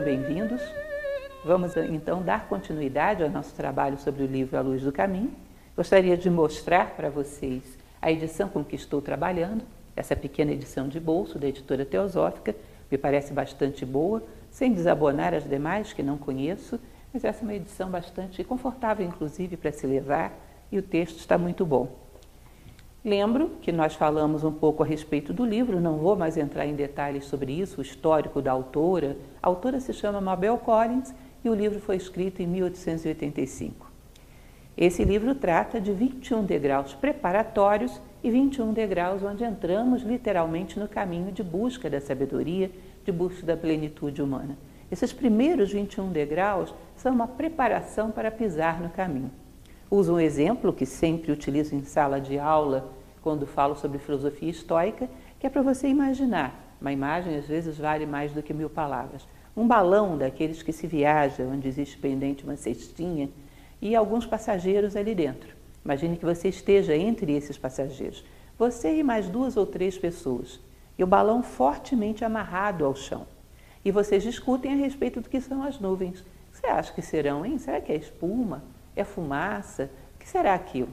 bem-vindos. Vamos então dar continuidade ao nosso trabalho sobre o livro A Luz do Caminho. Gostaria de mostrar para vocês a edição com que estou trabalhando, essa pequena edição de bolso da editora Teosófica, me parece bastante boa, sem desabonar as demais que não conheço, mas essa é uma edição bastante confortável, inclusive, para se levar, e o texto está muito bom. Lembro que nós falamos um pouco a respeito do livro, não vou mais entrar em detalhes sobre isso, o histórico da autora. A autora se chama Mabel Collins e o livro foi escrito em 1885. Esse livro trata de 21 degraus preparatórios e 21 degraus onde entramos literalmente no caminho de busca da sabedoria, de busca da plenitude humana. Esses primeiros 21 degraus são uma preparação para pisar no caminho. Uso um exemplo que sempre utilizo em sala de aula quando falo sobre filosofia estoica, que é para você imaginar. Uma imagem às vezes vale mais do que 1000 palavras. Um balão daqueles que se viaja, onde existe pendente uma cestinha e alguns passageiros ali dentro. Imagine que você esteja entre esses passageiros. Você e mais 2 ou 3 pessoas. E o balão fortemente amarrado ao chão. E vocês discutem a respeito do que são as nuvens. O que você acha que serão, hein? Será que é espuma? É fumaça? O que será aquilo?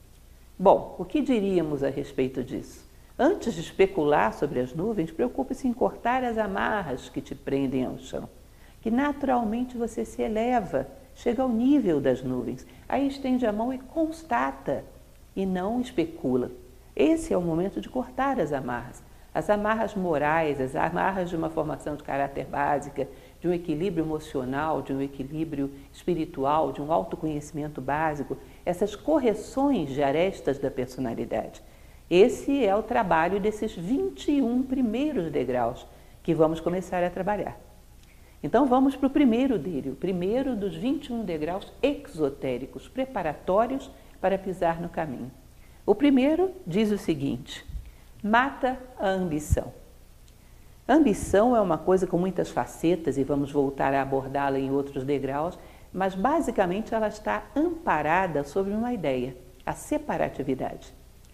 Bom, o que diríamos a respeito disso? Antes de especular sobre as nuvens, preocupe-se em cortar as amarras que te prendem ao chão. Que naturalmente você se eleva, chega ao nível das nuvens. Aí estende a mão e constata, e não especula. Esse é o momento de cortar as amarras morais, as amarras de uma formação de caráter básica, de um equilíbrio emocional, de um equilíbrio espiritual, de um autoconhecimento básico, essas correções de arestas da personalidade. Esse é o trabalho desses 21 primeiros degraus que vamos começar a trabalhar. Então vamos para o primeiro dele, o primeiro dos 21 degraus exotéricos, preparatórios para pisar no caminho. O primeiro diz o seguinte: mata a ambição. A ambição é uma coisa com muitas facetas e vamos voltar a abordá-la em outros degraus, mas basicamente ela está amparada sobre uma ideia, a separatividade.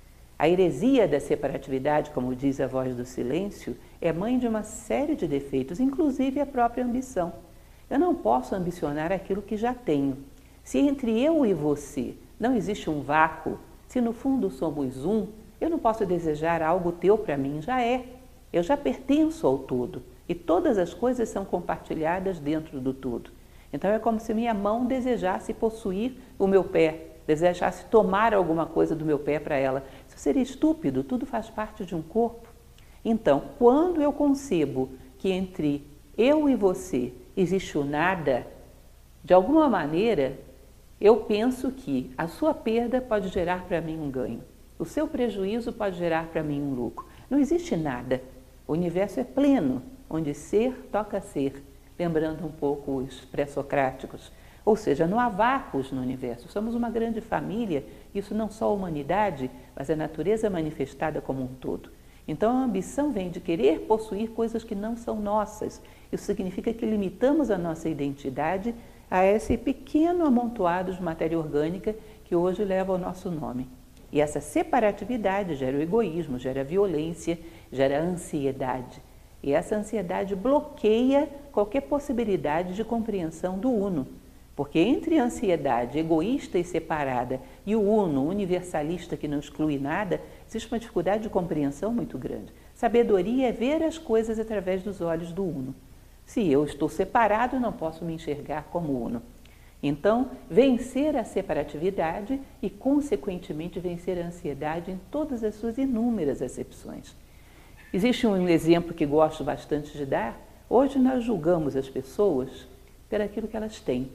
A heresia da separatividade, como diz a Voz do Silêncio, é mãe de uma série de defeitos, inclusive a própria ambição. Eu não posso ambicionar aquilo que já tenho. Se entre eu e você não existe um vácuo, se no fundo somos um, eu não posso desejar algo teu para mim, já é. Eu já pertenço ao todo e todas as coisas são compartilhadas dentro do todo. Então é como se minha mão desejasse possuir o meu pé, desejasse tomar alguma coisa do meu pé para ela. Isso seria estúpido, tudo faz parte de um corpo. Então, quando eu concebo que entre eu e você existe o nada, de alguma maneira eu penso que a sua perda pode gerar para mim um ganho. O seu prejuízo pode gerar para mim um lucro. Não existe nada. O universo é pleno, onde ser toca ser, lembrando um pouco os pré-socráticos. Ou seja, não há vácuos no universo. Somos uma grande família, isso não só a humanidade, mas a natureza manifestada como um todo. Então a ambição vem de querer possuir coisas que não são nossas. Isso significa que limitamos a nossa identidade a esse pequeno amontoado de matéria orgânica que hoje leva o nosso nome. E essa separatividade gera o egoísmo, gera a violência, gera a ansiedade. E essa ansiedade bloqueia qualquer possibilidade de compreensão do uno. Porque entre a ansiedade egoísta e separada e o uno, universalista que não exclui nada, existe uma dificuldade de compreensão muito grande. Sabedoria é ver as coisas através dos olhos do uno. Se eu estou separado, eu não posso me enxergar como uno. Então, vencer a separatividade e, consequentemente, vencer a ansiedade em todas as suas inúmeras acepções. Existe um exemplo que gosto bastante de dar. Hoje nós julgamos as pessoas por aquilo que elas têm.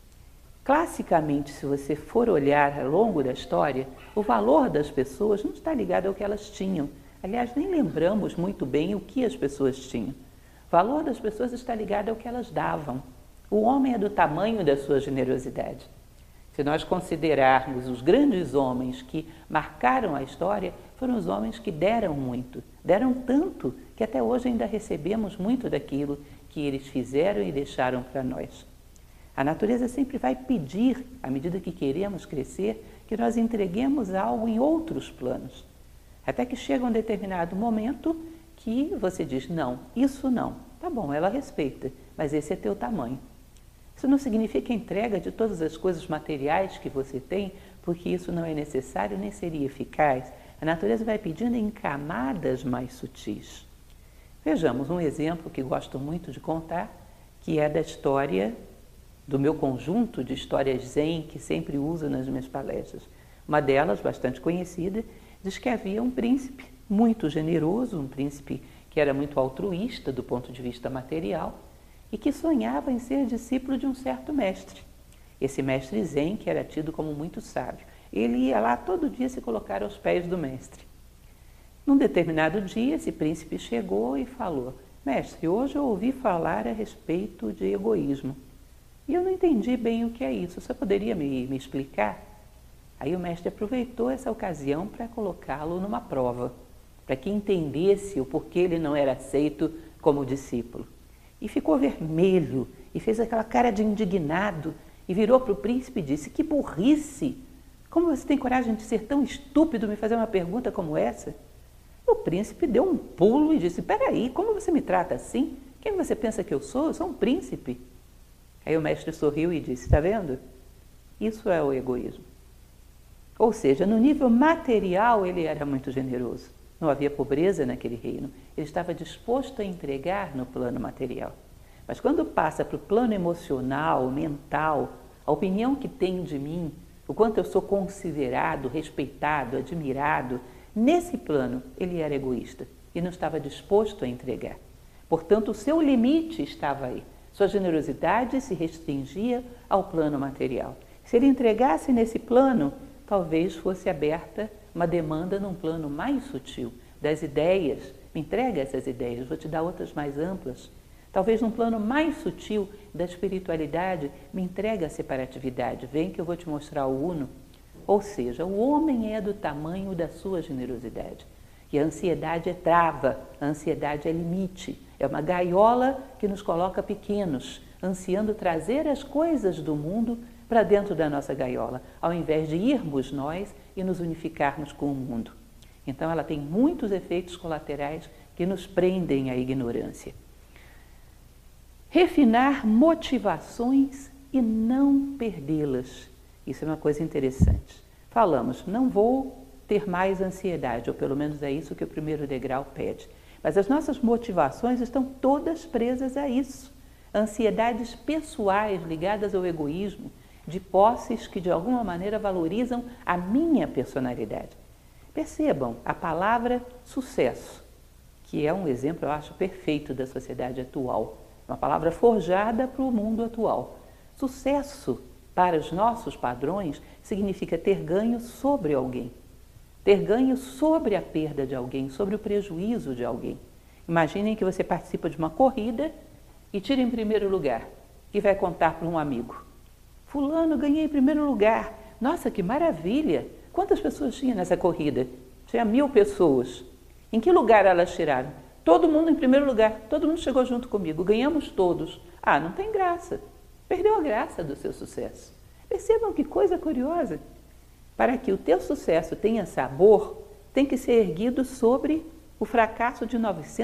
Classicamente, se você for olhar ao longo da história, o valor das pessoas não está ligado ao que elas tinham. Aliás, nem lembramos muito bem o que as pessoas tinham. O valor das pessoas está ligado ao que elas davam. O homem é do tamanho da sua generosidade. Se nós considerarmos os grandes homens que marcaram a história, foram os homens que deram muito, deram tanto que até hoje ainda recebemos muito daquilo que eles fizeram e deixaram para nós. A natureza sempre vai pedir, à medida que queremos crescer, que nós entreguemos algo em outros planos. Até que chega um determinado momento que você diz, não, isso não. Tá bom, ela respeita, mas esse é teu tamanho. Isso não significa entrega de todas as coisas materiais que você tem, porque isso não é necessário nem seria eficaz. A natureza vai pedindo em camadas mais sutis. Vejamos um exemplo que gosto muito de contar, que é da história do meu conjunto de histórias zen que sempre uso nas minhas palestras. Uma delas, bastante conhecida, diz que havia um príncipe muito generoso, um príncipe que era muito altruísta do ponto de vista material e que sonhava em ser discípulo de um certo mestre. Esse mestre zen, que era tido como muito sábio, ele ia lá todo dia se colocar aos pés do mestre. Num determinado dia, esse príncipe chegou e falou, mestre, hoje eu ouvi falar a respeito de egoísmo e eu não entendi bem o que é isso, você poderia me explicar? Aí o mestre aproveitou essa ocasião para colocá-lo numa prova, para que entendesse o porquê ele não era aceito como discípulo. E ficou vermelho e fez aquela cara de indignado e virou para o príncipe e disse, que burrice! Como você tem coragem de ser tão estúpido me fazer uma pergunta como essa? O príncipe deu um pulo e disse, peraí, como você me trata assim? Quem você pensa que eu sou? Eu sou um príncipe. Aí o mestre sorriu e disse, está vendo? Isso é o egoísmo. Ou seja, no nível material ele era muito generoso. Não havia pobreza naquele reino. Ele estava disposto a entregar no plano material. Mas quando passa para o plano emocional, mental, a opinião que tem de mim, o quanto eu sou considerado, respeitado, admirado, nesse plano ele era egoísta e não estava disposto a entregar. Portanto, o seu limite estava aí. Sua generosidade se restringia ao plano material. Se ele entregasse nesse plano, talvez fosse aberta uma demanda num plano mais sutil, das ideias. Me entrega essas ideias, vou te dar outras mais amplas. Talvez num plano mais sutil da espiritualidade, me entrega a separatividade. Vem que eu vou te mostrar o uno. Ou seja, o homem é do tamanho da sua generosidade. E a ansiedade é trava, a ansiedade é limite. É uma gaiola que nos coloca pequenos, ansiando trazer as coisas do mundo para dentro da nossa gaiola, ao invés de irmos nós e nos unificarmos com o mundo. Então ela tem muitos efeitos colaterais que nos prendem à ignorância. Refinar motivações e não perdê-las. Isso é uma coisa interessante. Falamos, não vou ter mais ansiedade, ou pelo menos é isso que o primeiro degrau pede. Mas as nossas motivações estão todas presas a isso. Ansiedades pessoais ligadas ao egoísmo, de posses que de alguma maneira valorizam a minha personalidade. Percebam a palavra sucesso, que é um exemplo, eu acho, perfeito da sociedade atual. Uma palavra forjada para o mundo atual. Sucesso, para os nossos padrões, significa ter ganho sobre alguém. Ter ganho sobre a perda de alguém, sobre o prejuízo de alguém. Imaginem que você participa de uma corrida e tira em primeiro lugar e vai contar para um amigo. Fulano, ganhei em primeiro lugar. Nossa, que maravilha! Quantas pessoas tinha nessa corrida? Tinha 1000 pessoas. Em que lugar elas tiraram? Todo mundo em primeiro lugar. Todo mundo chegou junto comigo. Ganhamos todos. Ah, não tem graça. Perdeu a graça do seu sucesso. Percebam que coisa curiosa. Para que o teu sucesso tenha sabor, tem que ser erguido sobre o fracasso de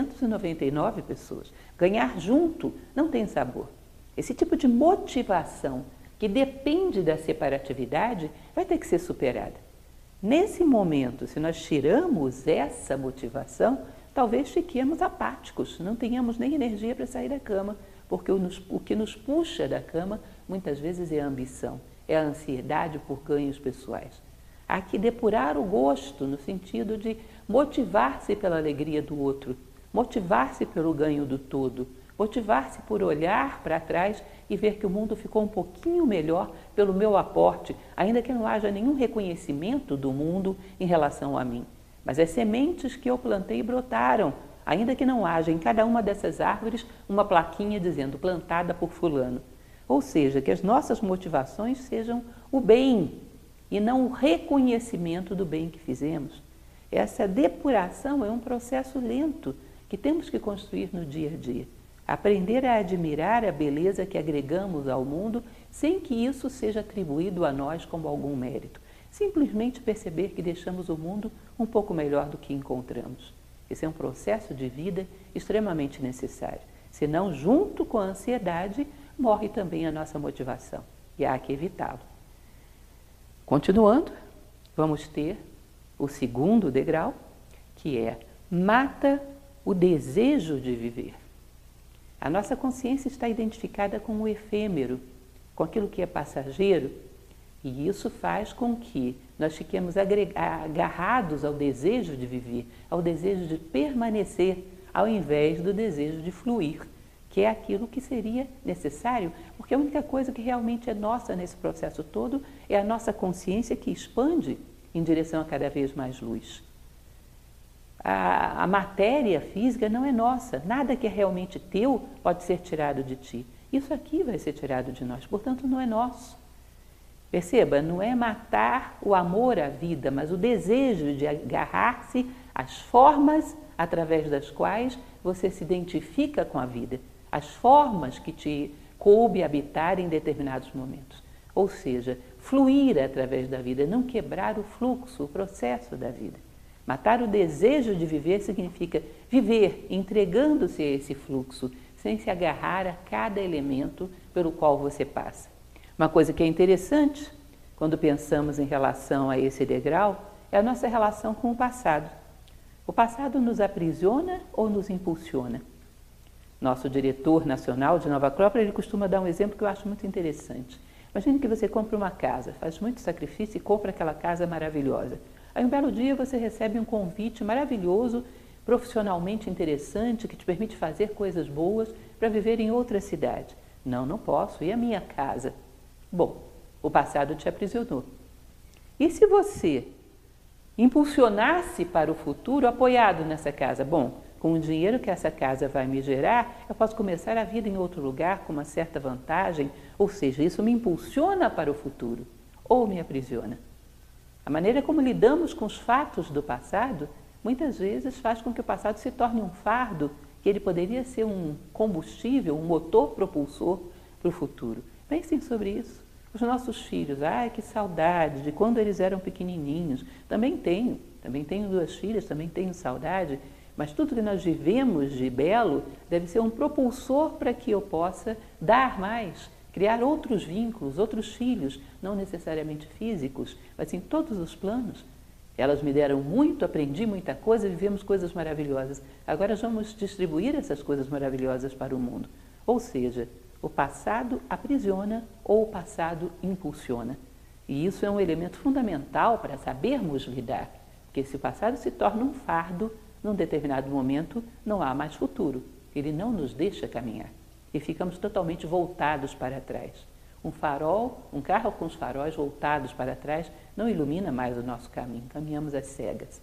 999 pessoas. Ganhar junto não tem sabor. Esse tipo de motivação que depende da separatividade vai ter que ser superada. Nesse momento, se nós tiramos essa motivação, talvez fiquemos apáticos, não tenhamos nem energia para sair da cama, porque o que nos puxa da cama muitas vezes é a ambição, é a ansiedade por ganhos pessoais. Há que depurar o gosto no sentido de motivar-se pela alegria do outro, motivar-se pelo ganho do todo, motivar-se por olhar para trás e ver que o mundo ficou um pouquinho melhor pelo meu aporte, ainda que não haja nenhum reconhecimento do mundo em relação a mim. Mas as sementes que eu plantei brotaram, ainda que não haja em cada uma dessas árvores uma plaquinha dizendo plantada por fulano. Ou seja, que as nossas motivações sejam o bem e não o reconhecimento do bem que fizemos. Essa depuração é um processo lento que temos que construir no dia a dia. Aprender a admirar a beleza que agregamos ao mundo sem que isso seja atribuído a nós como algum mérito. Simplesmente perceber que deixamos o mundo um pouco melhor do que encontramos. Esse é um processo de vida extremamente necessário. Senão, junto com a ansiedade, morre também a nossa motivação. E há que evitá-lo. Continuando, vamos ter o segundo degrau, que é mata o desejo de viver. A nossa consciência está identificada com o efêmero, com aquilo que é passageiro, e isso faz com que nós fiquemos agarrados ao desejo de viver, ao desejo de permanecer, ao invés do desejo de fluir, que é aquilo que seria necessário, porque a única coisa que realmente é nossa nesse processo todo é a nossa consciência que expande em direção a cada vez mais luz. A matéria física não é nossa, nada que é realmente teu pode ser tirado de ti. Isso aqui vai ser tirado de nós, portanto não é nosso. Perceba, não é matar o amor à vida, mas o desejo de agarrar-se às formas através das quais você se identifica com a vida, as formas que te coube habitar em determinados momentos. Ou seja, fluir através da vida, não quebrar o fluxo, o processo da vida. Matar o desejo de viver significa viver entregando-se a esse fluxo, sem se agarrar a cada elemento pelo qual você passa. Uma coisa que é interessante, quando pensamos em relação a esse degrau, é a nossa relação com o passado. O passado nos aprisiona ou nos impulsiona? Nosso diretor nacional de Nova Acrópole, ele costuma dar um exemplo que eu acho muito interessante. Imagine que você compra uma casa, faz muito sacrifício e compra aquela casa maravilhosa. Aí um belo dia você recebe um convite maravilhoso, profissionalmente interessante, que te permite fazer coisas boas para viver em outra cidade. Não, não posso. E a minha casa? Bom, o passado te aprisionou. E se você impulsionasse para o futuro apoiado nessa casa? Bom, com o dinheiro que essa casa vai me gerar, eu posso começar a vida em outro lugar com uma certa vantagem, ou seja, isso me impulsiona para o futuro ou me aprisiona. A maneira como lidamos com os fatos do passado, muitas vezes faz com que o passado se torne um fardo, que ele poderia ser um combustível, um motor propulsor para o futuro. Pensem sobre isso. Os nossos filhos, ai que saudade de quando eles eram pequenininhos. Também tenho 2 filhas, também tenho saudade, mas tudo que nós vivemos de belo deve ser um propulsor para que eu possa dar mais, criar outros vínculos, outros filhos, não necessariamente físicos, mas em todos os planos. Elas me deram muito, aprendi muita coisa, vivemos coisas maravilhosas. Agora vamos distribuir essas coisas maravilhosas para o mundo. Ou seja, o passado aprisiona ou o passado impulsiona. E isso é um elemento fundamental para sabermos lidar, porque se o passado se torna um fardo, num determinado momento não há mais futuro. Ele não nos deixa caminhar. E ficamos totalmente voltados para trás. Um farol, um carro com os faróis voltados para trás, não ilumina mais o nosso caminho, caminhamos às cegas.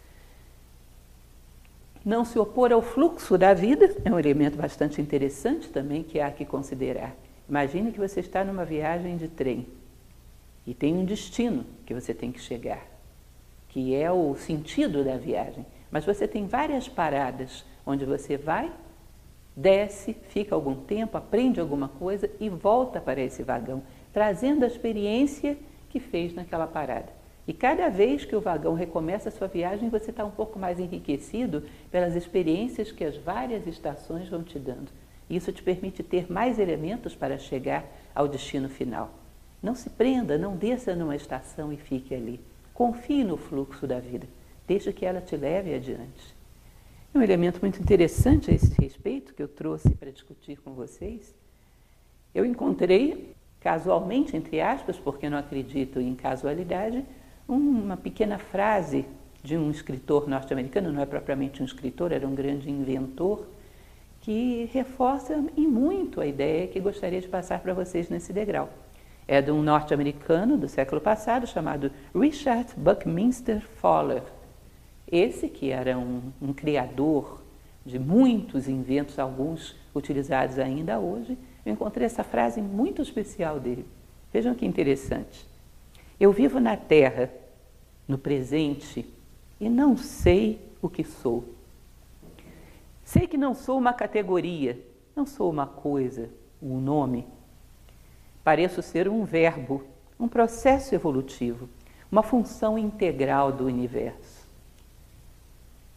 Não se opor ao fluxo da vida é um elemento bastante interessante também que há que considerar. Imagine que você está numa viagem de trem e tem um destino que você tem que chegar, que é o sentido da viagem. Mas você tem várias paradas onde você vai, desce, fica algum tempo, aprende alguma coisa e volta para esse vagão, trazendo a experiência que fez naquela parada. E cada vez que o vagão recomeça a sua viagem, você está um pouco mais enriquecido pelas experiências que as várias estações vão te dando. Isso te permite ter mais elementos para chegar ao destino final. Não se prenda, não desça numa estação e fique ali. Confie no fluxo da vida. Deixa que ela te leve adiante. Um elemento muito interessante a esse respeito que eu trouxe para discutir com vocês, eu encontrei casualmente, entre aspas, porque não acredito em casualidade, uma pequena frase de um escritor norte-americano, não é propriamente um escritor, era um grande inventor, que reforça em muito a ideia que gostaria de passar para vocês nesse degrau. É de um norte-americano do século passado chamado Richard Buckminster Fuller. Esse que era um criador de muitos inventos, alguns utilizados ainda hoje, eu encontrei essa frase muito especial dele. Vejam que interessante. Eu vivo na Terra, no presente, e não sei o que sou. Sei que não sou uma categoria, não sou uma coisa, um nome. Pareço ser um verbo, um processo evolutivo, uma função integral do universo.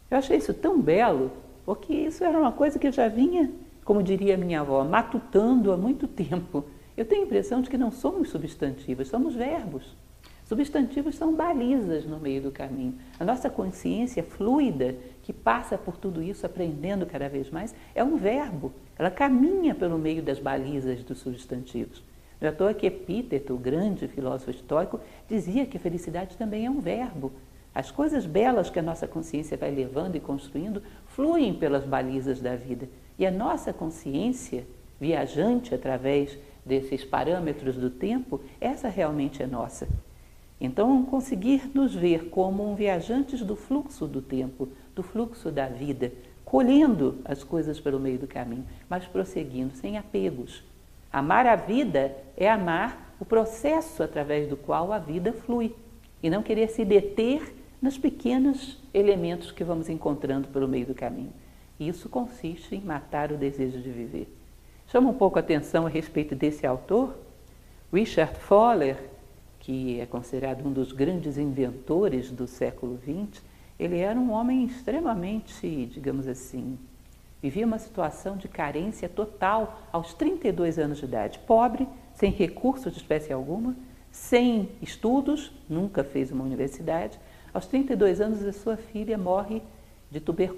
Eu achei isso tão belo, porque isso era uma coisa que eu já vinha, como diria minha avó, matutando há muito tempo. Eu tenho a impressão de que não somos substantivos, somos verbos. Substantivos são balizas no meio do caminho. A nossa consciência fluida, que passa por tudo isso, aprendendo cada vez mais, é um verbo. Ela caminha pelo meio das balizas dos substantivos. Não é à toa que Epíteto, o grande filósofo estoico, dizia que felicidade também é um verbo. As coisas belas que a nossa consciência vai levando e construindo fluem pelas balizas da vida. E a nossa consciência, viajante através desses parâmetros do tempo, essa realmente é nossa. Então, conseguir nos ver como um viajantes do fluxo do tempo, do fluxo da vida, colhendo as coisas pelo meio do caminho, mas prosseguindo, sem apegos. Amar a vida é amar o processo através do qual a vida flui e não querer se deter nos pequenos elementos que vamos encontrando pelo meio do caminho. Isso consiste em matar o desejo de viver. Chama um pouco a atenção a respeito desse autor, Richard Foller, que é considerado um dos grandes inventores do século XX. Ele era um homem extremamente, digamos assim, vivia uma situação de carência total aos 32 anos de idade, pobre, sem recursos de espécie alguma, sem estudos, nunca fez uma universidade. Aos 32 anos, a sua filha morre de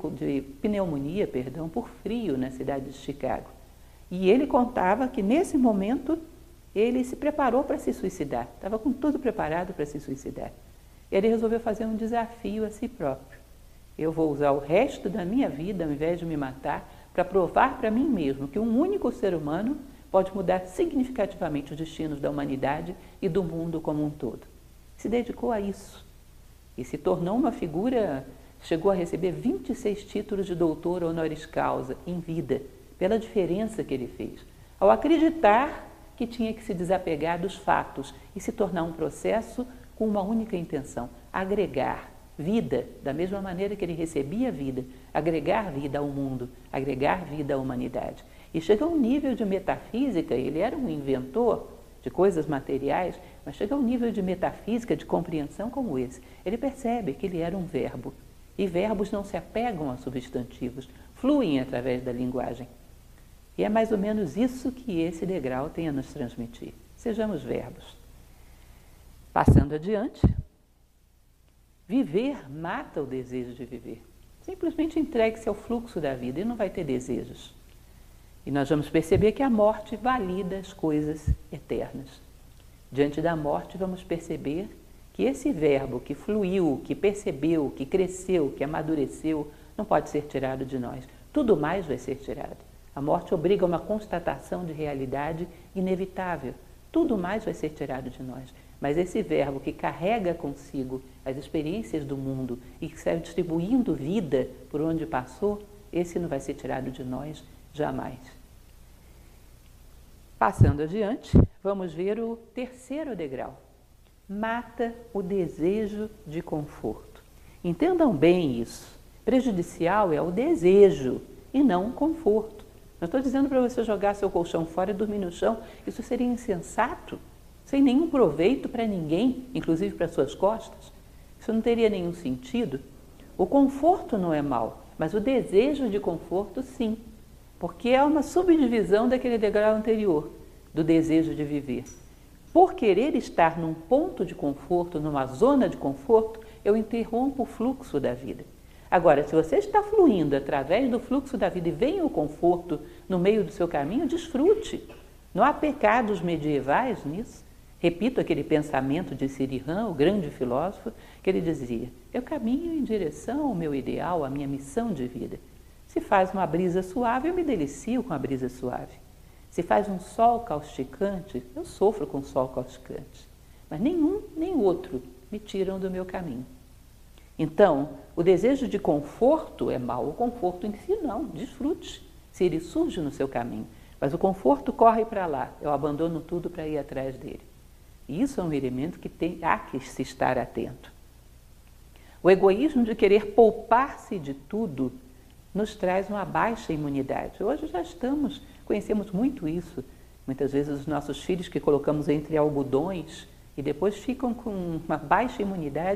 pneumonia, por frio na cidade de Chicago. E ele contava que nesse momento ele se preparou para se suicidar, estava com tudo preparado para se suicidar. Ele resolveu fazer um desafio a si próprio. Eu vou usar o resto da minha vida, ao invés de me matar, para provar para mim mesmo que um único ser humano pode mudar significativamente os destinos da humanidade e do mundo como um todo. Se dedicou a isso e se tornou uma figura, chegou a receber 26 títulos de doutor honoris causa em vida, pela diferença que ele fez. Ao acreditar que tinha que se desapegar dos fatos e se tornar um processo com uma única intenção, agregar vida, da mesma maneira que ele recebia vida, agregar vida ao mundo, agregar vida à humanidade. E chega a um nível de metafísica, ele era um inventor de coisas materiais, mas chega a um nível de metafísica, de compreensão como esse. Ele percebe que ele era um verbo, e verbos não se apegam a substantivos, fluem através da linguagem. E é mais ou menos isso que esse degrau tem a nos transmitir. Sejamos verbos. Passando adiante, viver mata o desejo de viver. Simplesmente entregue-se ao fluxo da vida e não vai ter desejos. E nós vamos perceber que a morte valida as coisas eternas. Diante da morte, vamos perceber que esse verbo que fluiu, que percebeu, que cresceu, que amadureceu, não pode ser tirado de nós. Tudo mais vai ser tirado. A morte obriga a uma constatação de realidade inevitável. Tudo mais vai ser tirado de nós. Mas esse verbo que carrega consigo as experiências do mundo e que sai distribuindo vida por onde passou, esse não vai ser tirado de nós jamais. Passando adiante, vamos ver o terceiro degrau. Mata o desejo de conforto. Entendam bem isso. Prejudicial é o desejo e não o conforto. Não estou dizendo para você jogar seu colchão fora e dormir no chão. Isso seria insensato, sem nenhum proveito para ninguém, inclusive para suas costas. Isso não teria nenhum sentido. O conforto não é mau, mas o desejo de conforto sim, porque é uma subdivisão daquele degrau anterior, do desejo de viver. Por querer estar num ponto de conforto, numa zona de conforto, eu interrompo o fluxo da vida. Agora, se você está fluindo através do fluxo da vida e vem o conforto no meio do seu caminho, desfrute. Não há pecados medievais nisso. Repito aquele pensamento de Sirihan, o grande filósofo, que ele dizia: eu caminho em direção ao meu ideal, à minha missão de vida. Se faz uma brisa suave, eu me delicio com a brisa suave. Se faz um sol causticante, eu sofro com o sol causticante. Mas nenhum nem outro me tiram do meu caminho. Então, o desejo de conforto é mau, o conforto em si não, desfrute, se ele surge no seu caminho. Mas o conforto corre para lá, eu abandono tudo para ir atrás dele. E isso é um elemento que há que se estar atento. O egoísmo de querer poupar-se de tudo nos traz uma baixa imunidade. Hoje já conhecemos muito isso. Muitas vezes os nossos filhos que colocamos entre algodões e depois ficam com uma baixa imunidade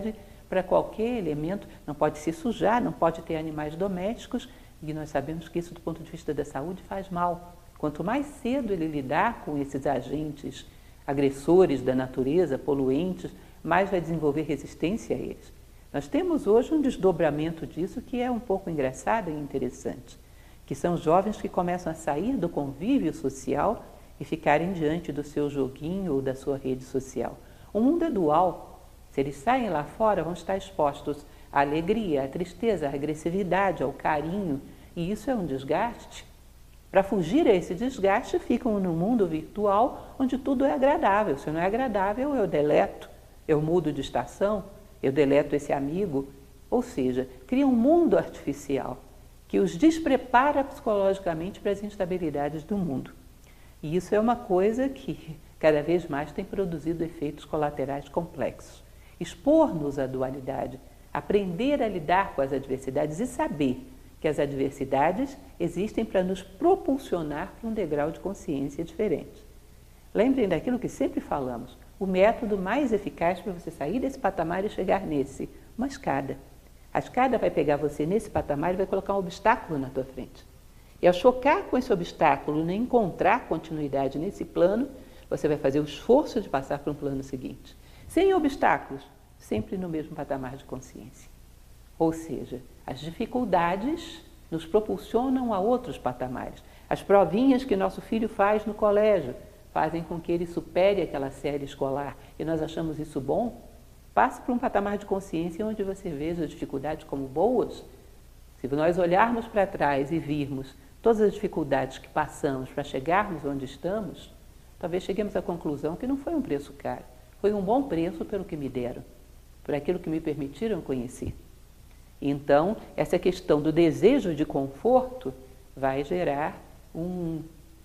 para qualquer elemento, não pode se sujar, não pode ter animais domésticos, e nós sabemos que isso, do ponto de vista da saúde, faz mal. Quanto mais cedo ele lidar com esses agentes agressores da natureza, poluentes, mais vai desenvolver resistência a eles. Nós temos hoje um desdobramento disso que é um pouco engraçado e interessante, que são jovens que começam a sair do convívio social e ficarem diante do seu joguinho ou da sua rede social. O mundo é dual. Se eles saem lá fora, vão estar expostos à alegria, à tristeza, à agressividade, ao carinho, e isso é um desgaste. Para fugir a esse desgaste, ficam no mundo virtual, onde tudo é agradável. Se não é agradável, eu deleto, eu mudo de estação, eu deleto esse amigo. Ou seja, cria um mundo artificial que os desprepara psicologicamente para as instabilidades do mundo. E isso é uma coisa que cada vez mais tem produzido efeitos colaterais complexos. Expor-nos à dualidade, aprender a lidar com as adversidades e saber que as adversidades existem para nos propulsionar para um degrau de consciência diferente. Lembrem daquilo que sempre falamos, o método mais eficaz para você sair desse patamar e chegar nesse, uma escada. A escada vai pegar você nesse patamar e vai colocar um obstáculo na tua frente. E ao chocar com esse obstáculo, nem encontrar continuidade nesse plano, você vai fazer o esforço de passar para um plano seguinte. Sem obstáculos, sempre no mesmo patamar de consciência. Ou seja, as dificuldades nos propulsionam a outros patamares. As provinhas que nosso filho faz no colégio fazem com que ele supere aquela série escolar e nós achamos isso bom. Passe para um patamar de consciência onde você veja as dificuldades como boas. Se nós olharmos para trás e virmos todas as dificuldades que passamos para chegarmos onde estamos, talvez cheguemos à conclusão que não foi um preço caro, foi um bom preço pelo que me deram, por aquilo que me permitiram conhecer. Então, essa questão do desejo de conforto vai gerar uma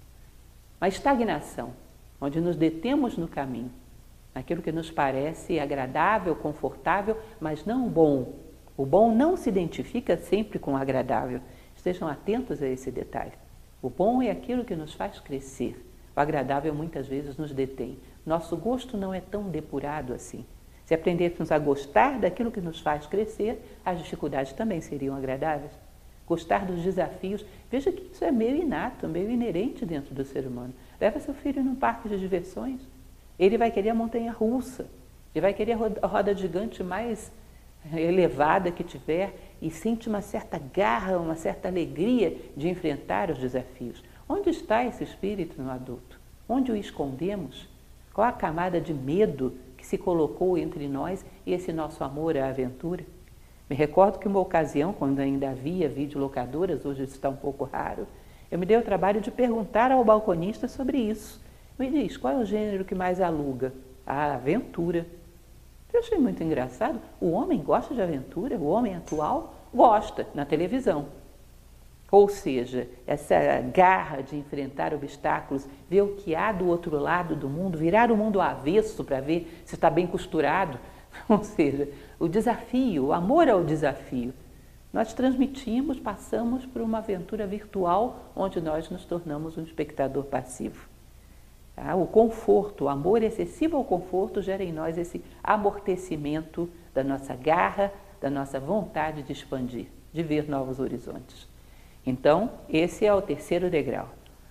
estagnação, onde nos detemos no caminho, naquilo que nos parece agradável, confortável, mas não bom. O bom não se identifica sempre com o agradável. Estejam atentos a esse detalhe. O bom é aquilo que nos faz crescer. O agradável muitas vezes nos detém. Nosso gosto não é tão depurado assim. Se aprendermos a gostar daquilo que nos faz crescer, as dificuldades também seriam agradáveis. Gostar dos desafios, veja que isso é meio inato, meio inerente dentro do ser humano. Leva seu filho num parque de diversões, ele vai querer a montanha-russa, ele vai querer a roda gigante mais elevada que tiver e sente uma certa garra, uma certa alegria de enfrentar os desafios. Onde está esse espírito no adulto? Onde o escondemos? Qual a camada de medo que se colocou entre nós e esse nosso amor à aventura? Me recordo que uma ocasião, quando ainda havia videolocadoras, hoje isso está um pouco raro, eu me dei o trabalho de perguntar ao balconista sobre isso. Me diz, qual é o gênero que mais aluga? A aventura. Eu achei muito engraçado. O homem gosta de aventura? O homem atual gosta, na televisão. Ou seja, essa garra de enfrentar obstáculos, ver o que há do outro lado do mundo, virar o mundo avesso para ver se está bem costurado. Ou seja, o desafio, o amor ao desafio. Nós transmitimos, passamos por uma aventura virtual onde nós nos tornamos um espectador passivo. O conforto, o amor excessivo ao conforto gera em nós esse amortecimento da nossa garra, da nossa vontade de expandir, de ver novos horizontes. Então, esse é o terceiro degrau.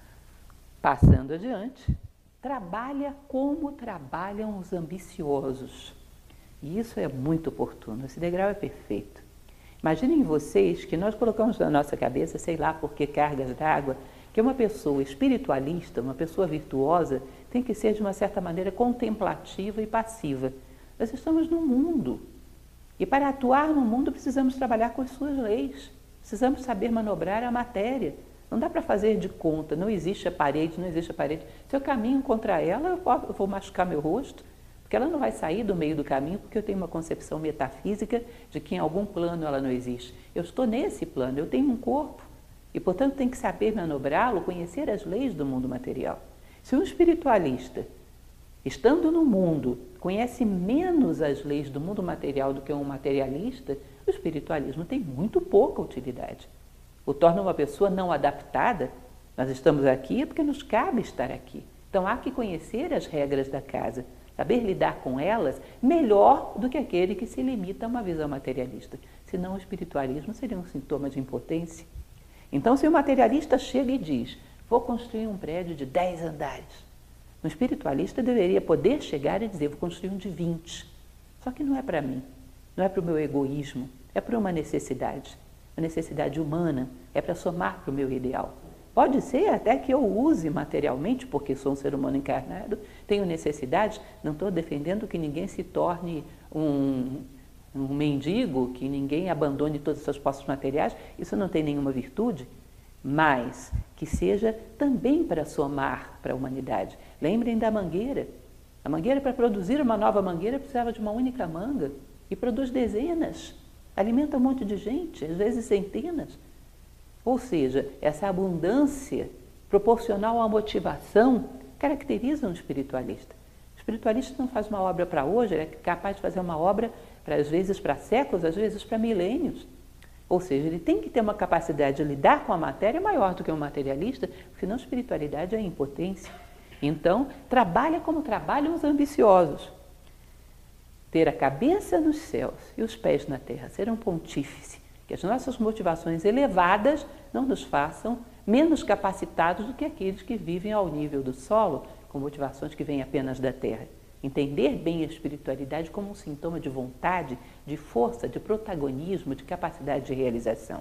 Passando adiante, trabalha como trabalham os ambiciosos. E isso é muito oportuno, esse degrau é perfeito. Imaginem vocês que nós colocamos na nossa cabeça, sei lá por que cargas d'água, que uma pessoa espiritualista, uma pessoa virtuosa, tem que ser de uma certa maneira contemplativa e passiva. Nós estamos no mundo e para atuar no mundo precisamos trabalhar com as suas leis, precisamos saber manobrar a matéria. Não dá para fazer de conta, não existe a parede, não existe a parede. Se eu caminho contra ela, eu vou machucar meu rosto, porque ela não vai sair do meio do caminho, porque eu tenho uma concepção metafísica de que em algum plano ela não existe. Eu estou nesse plano, eu tenho um corpo. E, portanto, tem que saber manobrá-lo, conhecer as leis do mundo material. Se um espiritualista, estando no mundo, conhece menos as leis do mundo material do que um materialista, o espiritualismo tem muito pouca utilidade. O torna uma pessoa não adaptada. Nós estamos aqui porque nos cabe estar aqui. Então, há que conhecer as regras da casa. saber lidar com elas melhor do que aquele que se limita a uma visão materialista. Senão o espiritualismo seria um sintoma de impotência. Então, se o materialista chega e diz, vou construir um prédio de 10 andares, um espiritualista deveria poder chegar e dizer, vou construir um de 20. Só que não é para mim, não é para o meu egoísmo, é para uma necessidade humana, é para somar para o meu ideal. Pode ser até que eu use materialmente, porque sou um ser humano encarnado, tenho necessidades, não estou defendendo que ninguém se torne um mendigo, que ninguém abandone todas as suas posses materiais, isso não tem nenhuma virtude, mas que seja também para somar para a humanidade. Lembrem da mangueira. A mangueira, para produzir uma nova mangueira, precisava de uma única manga e produz dezenas, alimenta um monte de gente, às vezes centenas. Ou seja, essa abundância proporcional à motivação caracteriza um espiritualista. O espiritualista não faz uma obra para hoje, ele é capaz de fazer uma obra, às vezes para séculos, às vezes para milênios. Ou seja, ele tem que ter uma capacidade de lidar com a matéria maior do que um materialista, senão a espiritualidade é impotência. Então, trabalha como trabalham os ambiciosos. Ter a cabeça nos céus e os pés na terra, ser um pontífice, que as nossas motivações elevadas não nos façam menos capacitados do que aqueles que vivem ao nível do solo, com motivações que vêm apenas da terra. Entender bem a espiritualidade como um sintoma de vontade, de força, de protagonismo, de capacidade de realização.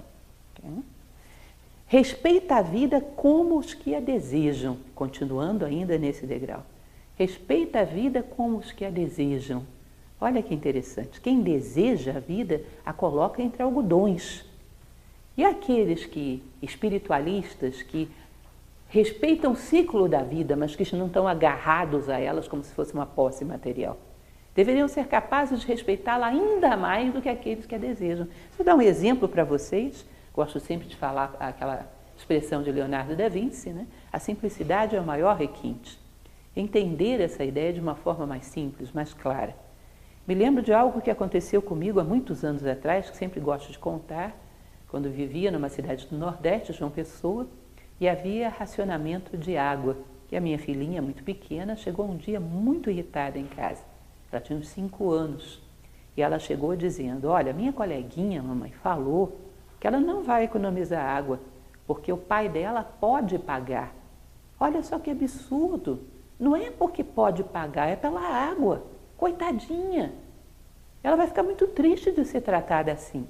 Respeita a vida como os que a desejam, continuando ainda nesse degrau. Respeita a vida como os que a desejam. Olha que interessante, quem deseja a vida a coloca entre algodões. E aqueles espiritualistas, que respeitam o ciclo da vida, mas que não estão agarrados a elas como se fosse uma posse material, deveriam ser capazes de respeitá-la ainda mais do que aqueles que a desejam. Vou dar um exemplo para vocês, gosto sempre de falar aquela expressão de Leonardo da Vinci, né? A simplicidade é o maior requinte. Entender essa ideia de uma forma mais simples, mais clara. Me lembro de algo que aconteceu comigo há muitos anos atrás, que sempre gosto de contar, quando vivia numa cidade do Nordeste, João Pessoa, e havia racionamento de água. E a minha filhinha, muito pequena, chegou um dia muito irritada em casa. Ela tinha uns 5 anos. E ela chegou dizendo, olha, minha coleguinha, mamãe, falou que ela não vai economizar água, porque o pai dela pode pagar. Olha só que absurdo. Não é porque pode pagar, é pela água. Coitadinha, ela vai ficar muito triste de ser tratada assim.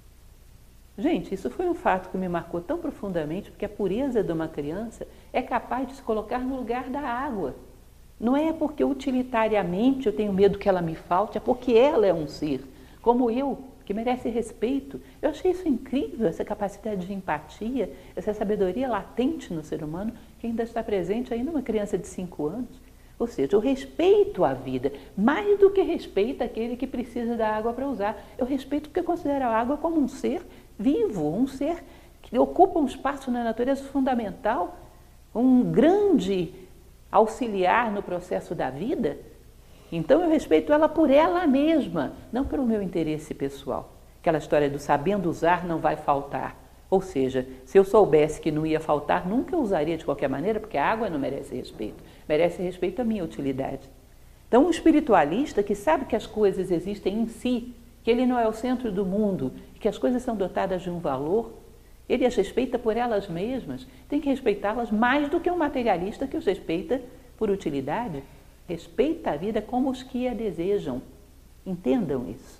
Gente, isso foi um fato que me marcou tão profundamente, porque a pureza de uma criança é capaz de se colocar no lugar da água. Não é porque utilitariamente eu tenho medo que ela me falte, é porque ela é um ser, como eu, que merece respeito. Eu achei isso incrível, essa capacidade de empatia, essa sabedoria latente no ser humano, que ainda está presente aí numa criança de 5 anos. Ou seja, eu respeito a vida, mais do que respeito aquele que precisa da água para usar. Eu respeito porque eu considero a água como um ser vivo, um ser que ocupa um espaço na natureza fundamental, um grande auxiliar no processo da vida. Então eu respeito ela por ela mesma, não pelo meu interesse pessoal. Aquela história do sabendo usar não vai faltar. Ou seja, se eu soubesse que não ia faltar, nunca eu usaria de qualquer maneira, porque a água não merece respeito. Merece respeito a minha utilidade. Então, um espiritualista que sabe que as coisas existem em si, que ele não é o centro do mundo, que as coisas são dotadas de um valor, ele as respeita por elas mesmas, tem que respeitá-las mais do que um materialista que os respeita por utilidade. Respeita a vida como os que a desejam. Entendam isso.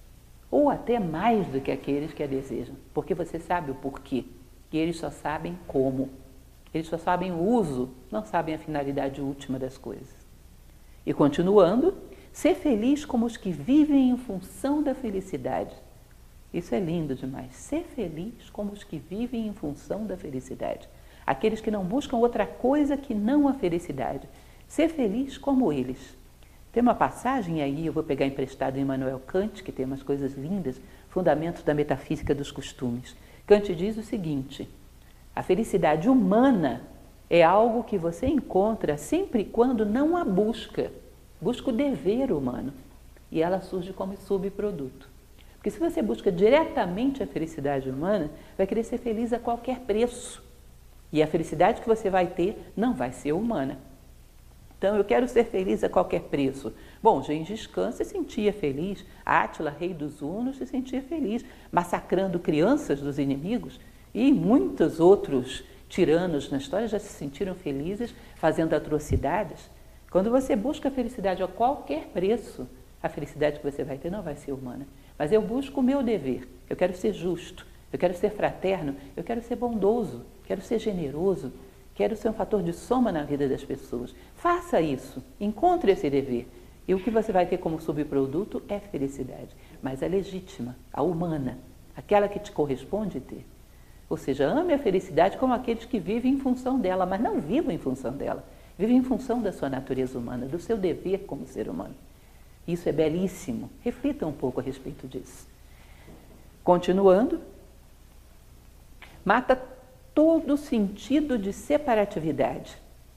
Ou até mais do que aqueles que a desejam, porque você sabe o porquê, e eles só sabem como. Eles só sabem o uso, não sabem a finalidade última das coisas. E continuando, ser feliz como os que vivem em função da felicidade. Isso é lindo demais. Ser feliz como os que vivem em função da felicidade. Aqueles que não buscam outra coisa que não a felicidade. Ser feliz como eles. Tem uma passagem aí, eu vou pegar emprestado em Immanuel Kant, que tem umas coisas lindas, Fundamentos da Metafísica dos Costumes. Kant diz o seguinte: a felicidade humana é algo que você encontra sempre quando não a busca. Busca o dever humano. E ela surge como subproduto. Porque se você busca diretamente a felicidade humana, vai querer ser feliz a qualquer preço. E a felicidade que você vai ter não vai ser humana. Então, eu quero ser feliz a qualquer preço. Bom, Gengis Khan se sentia feliz, Átila, rei dos hunos, se sentia feliz, massacrando crianças dos inimigos, e muitos outros tiranos na história já se sentiram felizes fazendo atrocidades. Quando você busca a felicidade a qualquer preço, a felicidade que você vai ter não vai ser humana. Mas eu busco o meu dever, eu quero ser justo, eu quero ser fraterno, eu quero ser bondoso, quero ser generoso, quero ser um fator de soma na vida das pessoas. Faça isso, encontre esse dever. E o que você vai ter como subproduto é felicidade, mas a legítima, a humana, aquela que te corresponde ter. Ou seja, ame a felicidade como aqueles que vivem em função dela, mas não vivam em função dela. Vivem em função da sua natureza humana, do seu dever como ser humano. Isso é belíssimo. Reflita um pouco a respeito disso. Continuando, mata todo sentido de separatividade.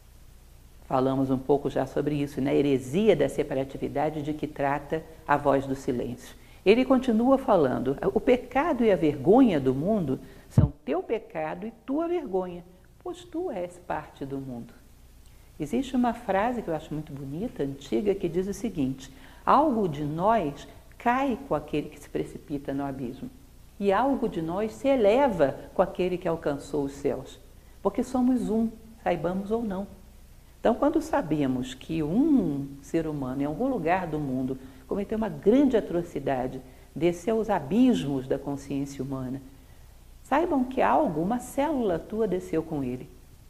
Falamos um pouco já sobre isso, na heresia da separatividade de que trata A Voz do Silêncio. Ele continua falando, o pecado e a vergonha do mundo são teu pecado e tua vergonha, pois tu és parte do mundo. Existe uma frase que eu acho muito bonita, antiga, que diz o seguinte: algo de nós cai com aquele que se precipita no abismo, e algo de nós se eleva com aquele que alcançou os céus, porque somos um, saibamos ou não. Então, quando sabemos que um ser humano em algum lugar do mundo cometeu uma grande atrocidade, desceu aos abismos da consciência humana, saibam que algo, uma célula tua desceu com ele.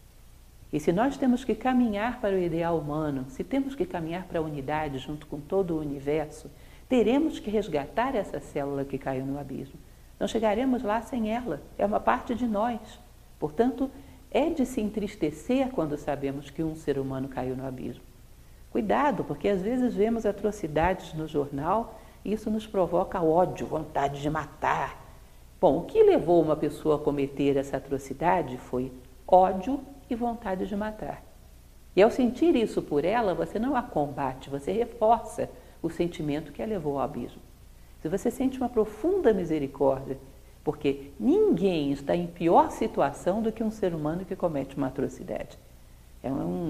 E se nós temos que caminhar para o ideal humano, se temos que caminhar para a unidade junto com todo o universo, teremos que resgatar essa célula que caiu no abismo. Não chegaremos lá sem ela, é uma parte de nós. Portanto, é de se entristecer quando sabemos que um ser humano caiu no abismo. Cuidado, porque às vezes vemos atrocidades no jornal e isso nos provoca ódio, vontade de matar. Bom, o que levou uma pessoa a cometer essa atrocidade foi ódio e vontade de matar. E ao sentir isso por ela, você não a combate, você reforça o sentimento que a levou ao abismo. Se você sente uma profunda misericórdia, porque ninguém está em pior situação do que um ser humano que comete uma atrocidade. É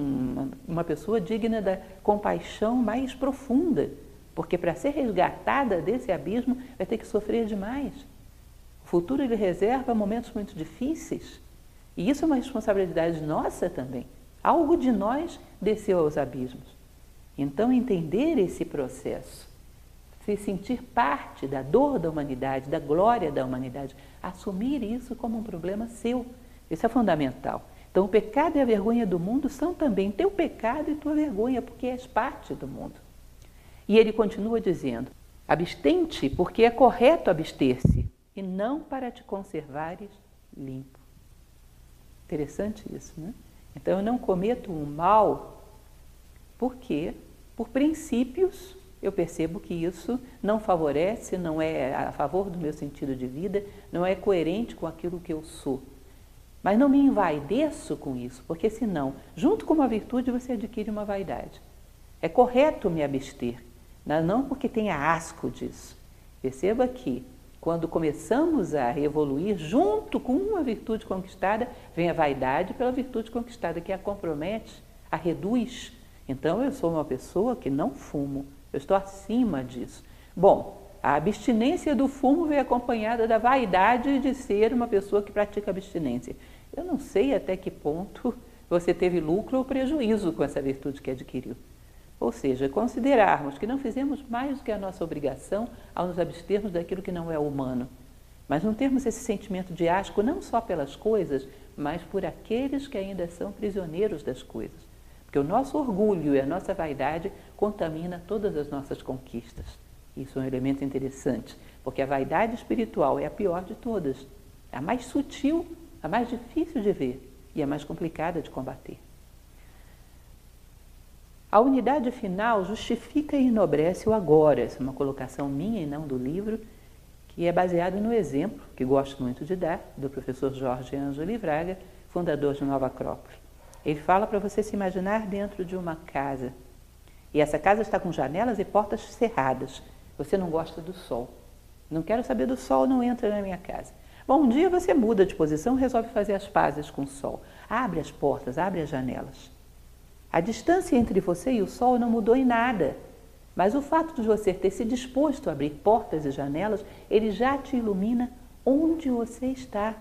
uma pessoa digna da compaixão mais profunda, porque para ser resgatada desse abismo vai ter que sofrer demais. O futuro lhe reserva momentos muito difíceis. E isso é uma responsabilidade nossa também. Algo de nós desceu aos abismos. Então, entender esse processo, se sentir parte da dor da humanidade, da glória da humanidade, assumir isso como um problema seu, isso é fundamental. Então, o pecado e a vergonha do mundo são também teu pecado e tua vergonha, porque és parte do mundo. E ele continua dizendo, abstente porque é correto abster-se, e não para te conservares limpo. Interessante isso, né? Então, eu não cometo um mal porque, por princípios, eu percebo que isso não favorece, não é a favor do meu sentido de vida, não é coerente com aquilo que eu sou. Mas não me envaideço com isso, porque senão, junto com uma virtude, você adquire uma vaidade. É correto me abster, não porque tenha asco disso. Perceba que, quando começamos a evoluir, junto com uma virtude conquistada, vem a vaidade pela virtude conquistada, que a compromete, a reduz. Então, eu sou uma pessoa que não fumo, eu estou acima disso. Bom, a abstinência do fumo vem acompanhada da vaidade de ser uma pessoa que pratica abstinência. Eu não sei até que ponto você teve lucro ou prejuízo com essa virtude que adquiriu. Ou seja, considerarmos que não fizemos mais do que a nossa obrigação ao nos abstermos daquilo que não é humano. Mas não termos esse sentimento de asco não só pelas coisas, mas por aqueles que ainda são prisioneiros das coisas. Porque o nosso orgulho e a nossa vaidade contamina todas as nossas conquistas. Isso é um elemento interessante, porque a vaidade espiritual é a pior de todas, a mais sutil, a mais difícil de ver e a mais complicada de combater. A unidade final justifica e enobrece o agora. Essa é uma colocação minha e não do livro, que é baseado no exemplo, que gosto muito de dar, do professor Jorge Ângelo Braga, fundador de Nova Acrópole. Ele fala para você se imaginar dentro de uma casa. E essa casa está com janelas e portas cerradas. Você não gosta do sol. Não quero saber do sol, não entra na minha casa. Bom, um dia você muda de posição, resolve fazer as pazes com o sol. Abre as portas, abre as janelas. A distância entre você e o Sol não mudou em nada, mas o fato de você ter se disposto a abrir portas e janelas, ele já te ilumina onde você está.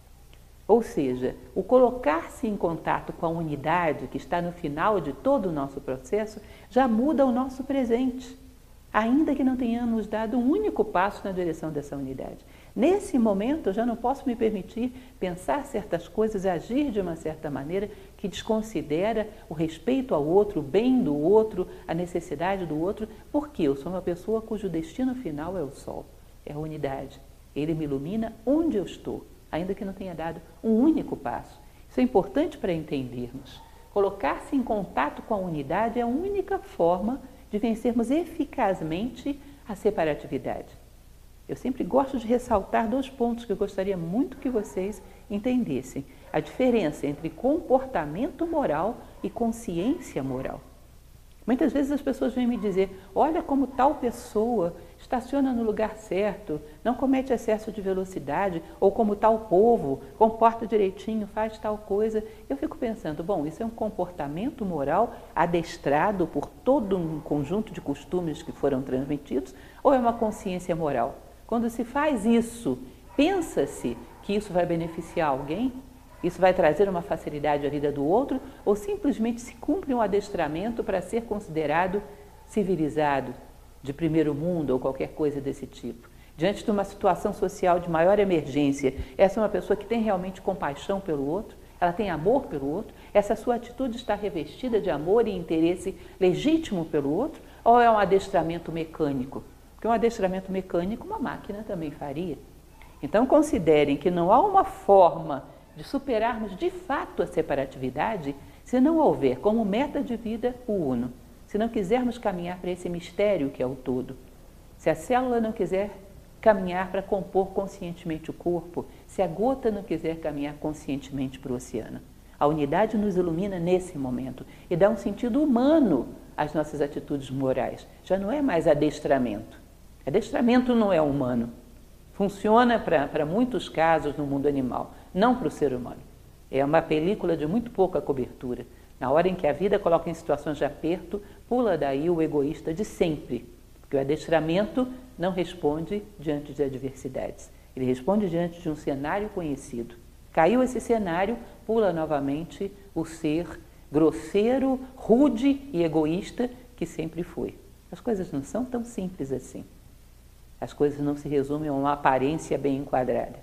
Ou seja, o colocar-se em contato com a unidade que está no final de todo o nosso processo já muda o nosso presente, ainda que não tenhamos dado um único passo na direção dessa unidade. Nesse momento, eu já não posso me permitir pensar certas coisas, agir de uma certa maneira que desconsidera o respeito ao outro, o bem do outro, a necessidade do outro, porque eu sou uma pessoa cujo destino final é o Sol, é a unidade. Ele me ilumina onde eu estou, ainda que não tenha dado um único passo. Isso é importante para entendermos. Colocar-se em contato com a unidade é a única forma de vencermos eficazmente a separatividade. Eu sempre gosto de ressaltar 2 pontos que eu gostaria muito que vocês entendessem. A diferença entre comportamento moral e consciência moral. Muitas vezes as pessoas vêm me dizer, olha como tal pessoa estaciona no lugar certo, não comete excesso de velocidade, ou como tal povo comporta direitinho, faz tal coisa. Eu fico pensando, bom, isso é um comportamento moral adestrado por todo um conjunto de costumes que foram transmitidos, ou é uma consciência moral? Quando se faz isso, pensa-se que isso vai beneficiar alguém? Isso vai trazer uma facilidade à vida do outro ou simplesmente se cumpre um adestramento para ser considerado civilizado, de primeiro mundo ou qualquer coisa desse tipo? Diante de uma situação social de maior emergência, essa é uma pessoa que tem realmente compaixão pelo outro? Ela tem amor pelo outro? Essa sua atitude está revestida de amor e interesse legítimo pelo outro? Ou é um adestramento mecânico? Porque um adestramento mecânico uma máquina também faria. Então considerem que não há uma forma de superarmos de fato a separatividade se não houver como meta de vida o uno, se não quisermos caminhar para esse mistério que é o todo, se a célula não quiser caminhar para compor conscientemente o corpo, se a gota não quiser caminhar conscientemente para o oceano. A unidade nos ilumina nesse momento e dá um sentido humano às nossas atitudes morais. Já não é mais adestramento. Adestramento não é humano. Funciona para muitos casos no mundo animal, não para o ser humano. É uma película de muito pouca cobertura. Na hora em que a vida coloca em situações de aperto, pula daí o egoísta de sempre. Porque o adestramento não responde diante de adversidades. Ele responde diante de um cenário conhecido. Caiu esse cenário, pula novamente o ser grosseiro, rude e egoísta que sempre foi. As coisas não são tão simples assim. As coisas não se resumem a uma aparência bem enquadrada.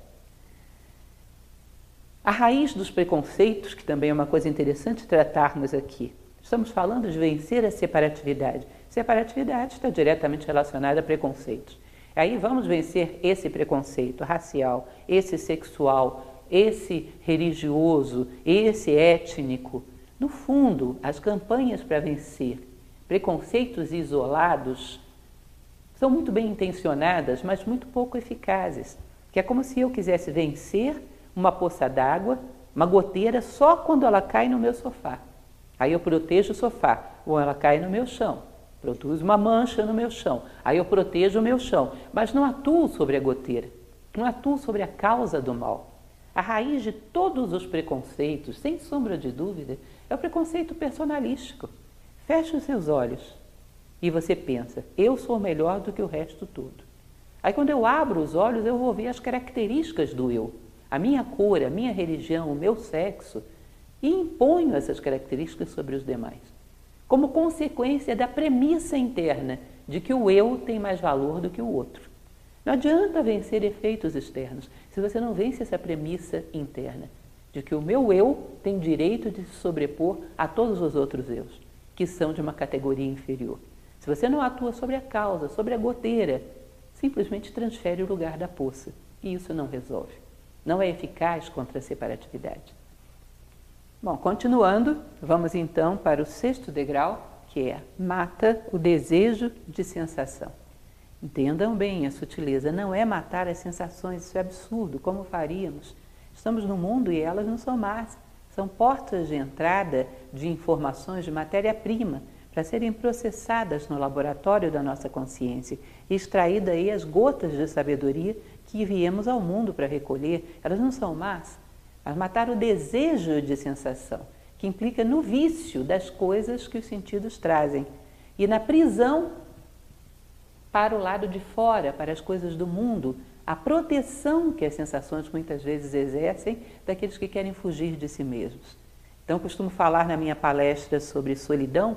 A raiz dos preconceitos, que também é uma coisa interessante tratarmos aqui. Estamos falando de vencer a separatividade. Separatividade está diretamente relacionada a preconceitos. Aí vamos vencer esse preconceito racial, esse sexual, esse religioso, esse étnico. No fundo, as campanhas para vencer preconceitos isolados são muito bem intencionadas, mas muito pouco eficazes. Que é como se eu quisesse vencer uma poça d'água, uma goteira, só quando ela cai no meu sofá. Aí eu protejo o sofá, ou ela cai no meu chão. Produz uma mancha no meu chão. Aí eu protejo o meu chão, mas não atuo sobre a goteira. Não atuo sobre a causa do mal. A raiz de todos os preconceitos, sem sombra de dúvida, é o preconceito personalístico. Feche os seus olhos. E você pensa, eu sou melhor do que o resto todo. Aí quando eu abro os olhos, eu vou ver as características do eu. A minha cor, a minha religião, o meu sexo. E imponho essas características sobre os demais. Como consequência da premissa interna de que o eu tem mais valor do que o outro. Não adianta vencer efeitos externos se você não vence essa premissa interna de que o meu eu tem direito de se sobrepor a todos os outros eus, que são de uma categoria inferior. Se você não atua sobre a causa, sobre a goteira, simplesmente transfere o lugar da poça. E isso não resolve. Não é eficaz contra a separatividade. Bom, continuando, vamos então para o 6º degrau, que é mata o desejo de sensação. Entendam bem a sutileza, não é matar as sensações, isso é absurdo, como faríamos? Estamos no mundo e elas não são más, são portas de entrada de informações de matéria-prima, para serem processadas no laboratório da nossa consciência e extraídas aí as gotas de sabedoria que viemos ao mundo para recolher. Elas não são más, mas matar o desejo de sensação, que implica no vício das coisas que os sentidos trazem e na prisão para o lado de fora, para as coisas do mundo, a proteção que as sensações muitas vezes exercem daqueles que querem fugir de si mesmos. Então, costumo falar na minha palestra sobre solidão,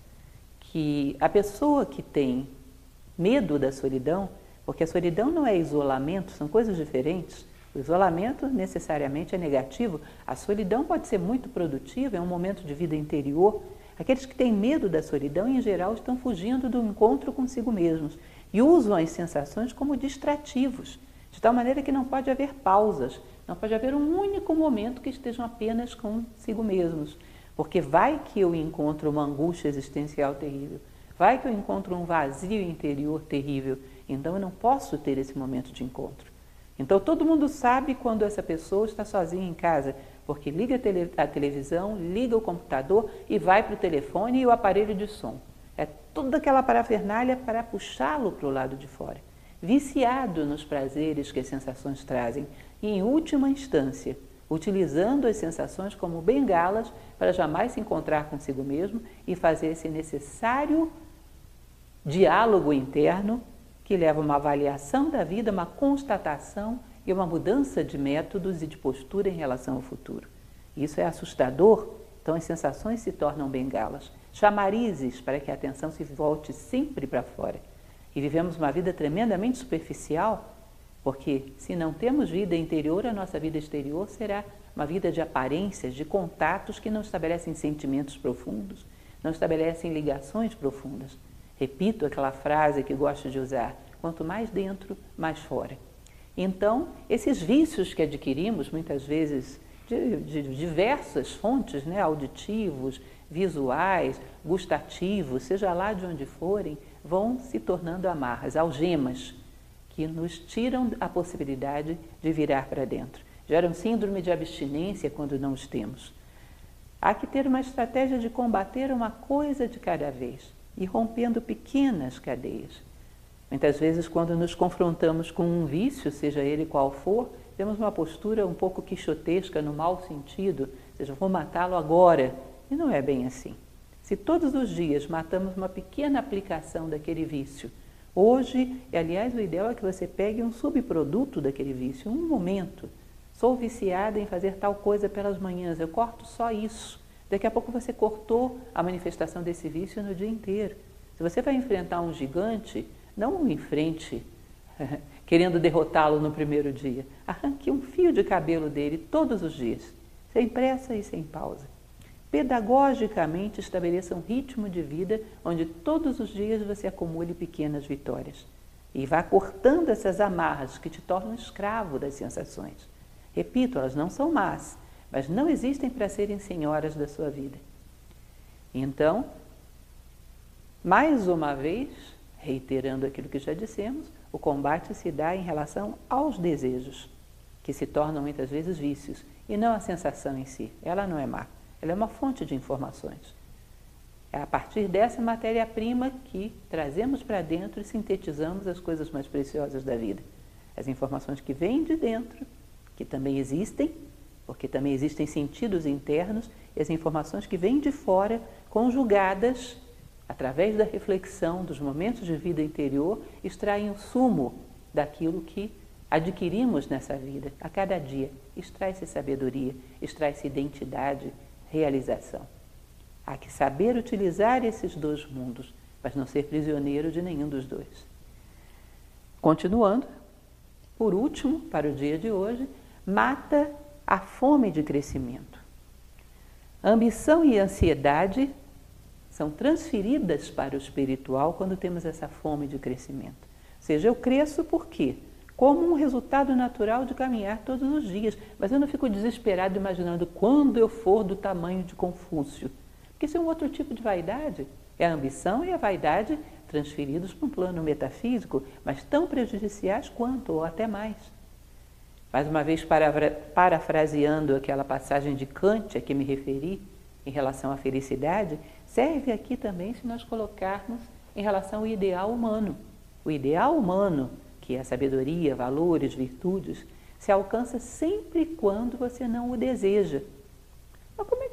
que a pessoa que tem medo da solidão, porque a solidão não é isolamento, são coisas diferentes. O isolamento necessariamente é negativo, a solidão pode ser muito produtiva, é um momento de vida interior. Aqueles que têm medo da solidão, em geral, estão fugindo do encontro consigo mesmos e usam as sensações como distrativos, de tal maneira que não pode haver pausas, não pode haver um único momento que estejam apenas consigo mesmos, porque vai que eu encontro uma angústia existencial terrível, vai que eu encontro um vazio interior terrível, então eu não posso ter esse momento de encontro. Então todo mundo sabe quando essa pessoa está sozinha em casa, porque liga a televisão, liga o computador e vai para o telefone e o aparelho de som. É toda aquela parafernália para puxá-lo para o lado de fora. Viciado nos prazeres que as sensações trazem e, em última instância, utilizando as sensações como bengalas para jamais se encontrar consigo mesmo e fazer esse necessário diálogo interno que leva a uma avaliação da vida, uma constatação e uma mudança de métodos e de postura em relação ao futuro. Isso é assustador, então as sensações se tornam bengalas, chamarizes para que a atenção se volte sempre para fora. E vivemos uma vida tremendamente superficial, porque se não temos vida interior, a nossa vida exterior será uma vida de aparências, de contatos que não estabelecem sentimentos profundos, não estabelecem ligações profundas. Repito aquela frase que gosto de usar, quanto mais dentro, mais fora. Então, esses vícios que adquirimos, muitas vezes de diversas fontes, auditivos, visuais, gustativos, seja lá de onde forem, vão se tornando amarras, algemas, que nos tiram a possibilidade de virar para dentro. Geram síndrome de abstinência quando não os temos. Há que ter uma estratégia de combater uma coisa de cada vez e rompendo pequenas cadeias. Muitas vezes, quando nos confrontamos com um vício, seja ele qual for, temos uma postura um pouco quixotesca no mau sentido, ou seja, vou matá-lo agora. E não é bem assim. Se todos os dias matamos uma pequena aplicação daquele vício, hoje, e aliás o ideal é que você pegue um subproduto daquele vício, um momento. Sou viciada em fazer tal coisa pelas manhãs, eu corto só isso. Daqui a pouco você cortou a manifestação desse vício no dia inteiro. Se você vai enfrentar um gigante, não o enfrente querendo derrotá-lo no primeiro dia. Arranque um fio de cabelo dele todos os dias, sem pressa e sem pausa. Pedagogicamente estabeleça um ritmo de vida onde todos os dias você acumule pequenas vitórias. E vá cortando essas amarras que te tornam escravo das sensações. Repito, elas não são más, mas não existem para serem senhoras da sua vida. Então, mais uma vez, reiterando aquilo que já dissemos, o combate se dá em relação aos desejos, que se tornam muitas vezes vícios, e não a sensação em si. Ela não é má, ela é uma fonte de informações. É a partir dessa matéria-prima que trazemos para dentro e sintetizamos as coisas mais preciosas da vida. As informações que vêm de dentro, que também existem, porque também existem sentidos internos, e as informações que vêm de fora, conjugadas através da reflexão dos momentos de vida interior, extraem o sumo daquilo que adquirimos nessa vida. A cada dia extrai-se sabedoria, extrai-se identidade, realização. Há que saber utilizar esses dois mundos, mas não ser prisioneiro de nenhum dos dois. Continuando, por último, para o dia de hoje, mata a fome de crescimento. A ambição e a ansiedade são transferidas para o espiritual quando temos essa fome de crescimento. Ou seja, eu cresço por quê? Como um resultado natural de caminhar todos os dias. Mas eu não fico desesperado imaginando quando eu for do tamanho de Confúcio. Porque isso é um outro tipo de vaidade. É a ambição e a vaidade transferidos para um plano metafísico, mas tão prejudiciais quanto, ou até mais. Mais uma vez, parafraseando aquela passagem de Kant a que me referi, em relação à felicidade, serve aqui também se nós colocarmos em relação ao ideal humano. O ideal humano, que é a sabedoria, valores, virtudes, se alcança sempre quando você não o deseja. Mas como é que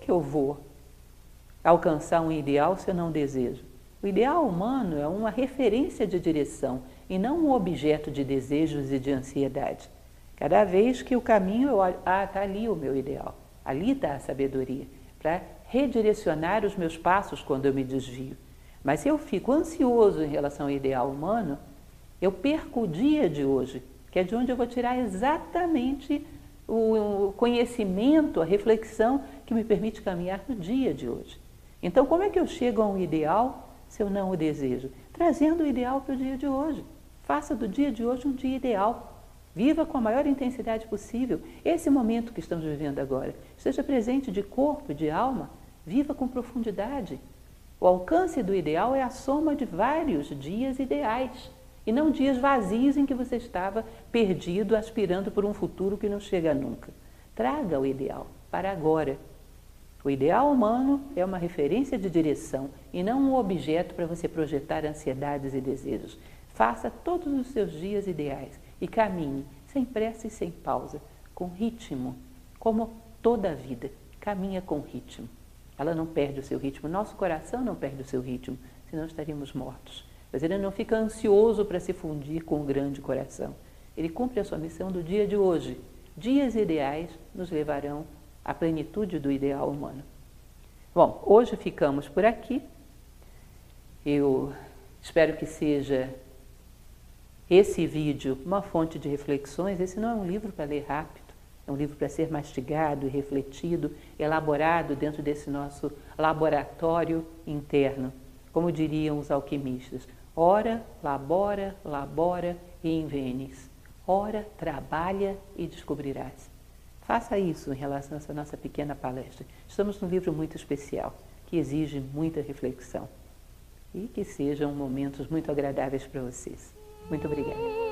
que eu vou alcançar um ideal se eu não desejo? O ideal humano é uma referência de direção e não um objeto de desejos e de ansiedade. Cada vez que o caminho eu olho, está ali o meu ideal, ali está a sabedoria, para redirecionar os meus passos quando eu me desvio. Mas se eu fico ansioso em relação ao ideal humano, eu perco o dia de hoje, que é de onde eu vou tirar exatamente o conhecimento, a reflexão que me permite caminhar no dia de hoje. Então, como é que eu chego a um ideal se eu não o desejo? Trazendo o ideal para o dia de hoje. Faça do dia de hoje um dia ideal. Viva com a maior intensidade possível esse momento que estamos vivendo agora. Esteja presente de corpo e de alma. Viva com profundidade. O alcance do ideal é a soma de vários dias ideais e não dias vazios em que você estava perdido, aspirando por um futuro que não chega nunca. Traga o ideal para agora. O ideal humano é uma referência de direção e não um objeto para você projetar ansiedades e desejos. Faça todos os seus dias ideais e caminhe sem pressa e sem pausa, com ritmo, como toda a vida. Caminha com ritmo. Ela não perde o seu ritmo, nosso coração não perde o seu ritmo, senão estaríamos mortos. Mas ele não fica ansioso para se fundir com o grande coração. Ele cumpre a sua missão do dia de hoje. Dias ideais nos levarão à plenitude do ideal humano. Bom, hoje ficamos por aqui. Eu espero que seja esse vídeo uma fonte de reflexões. Esse não é um livro para ler rápido, é um livro para ser mastigado e refletido, elaborado dentro desse nosso laboratório interno. Como diriam os alquimistas, ora, labora, labora e invenis. Ora, trabalha e descobrirás. Faça isso em relação a essa nossa pequena palestra. Estamos num livro muito especial, que exige muita reflexão. E que sejam momentos muito agradáveis para vocês. Muito obrigada.